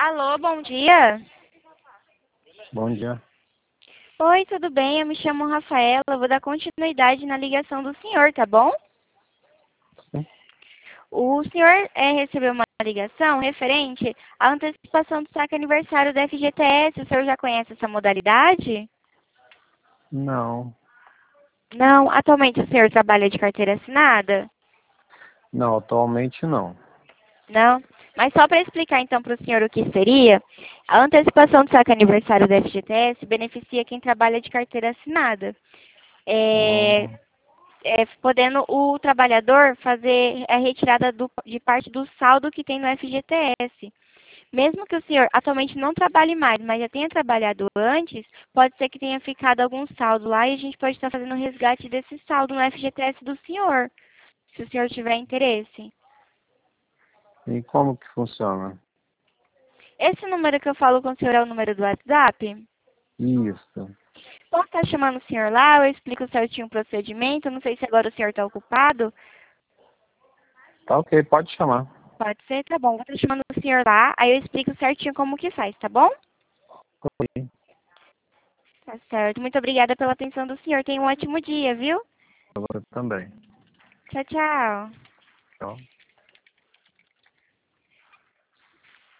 Alô, bom dia. Bom dia. Oi, tudo bem? Eu me chamo Rafaela. Eu vou dar continuidade na ligação do senhor, tá bom? Sim. O senhor recebeu uma ligação referente à antecipação do saque aniversário da FGTS. O senhor já conhece essa modalidade? Não, Não. Atualmente o senhor trabalha de carteira assinada? não, atualmente não. Não. Mas só para explicar então para o senhor o que seria, a antecipação do saque aniversário da FGTS beneficia quem trabalha de carteira assinada. É, Hum, podendo o trabalhador fazer a retirada de parte do saldo que tem no FGTS. Mesmo que o senhor atualmente não trabalhe mais, mas já tenha trabalhado antes, pode ser que tenha ficado algum saldo lá e a gente pode estar fazendo o resgate desse saldo no FGTS do senhor, se o senhor tiver interesse. E como que funciona? Esse número que eu falo com o senhor é o número do WhatsApp? Isso. Posso estar chamando o senhor lá, eu explico certinho o procedimento, não sei se agora o senhor está ocupado. Tá ok, pode chamar. Pode ser? Tá bom. Vou estar chamando o senhor lá, aí eu explico certinho como que faz, tá bom? Ok, Tá certo. Muito obrigada pela atenção do senhor. Tenha um ótimo dia, viu? pra você também. Tchau, tchau. Tchau.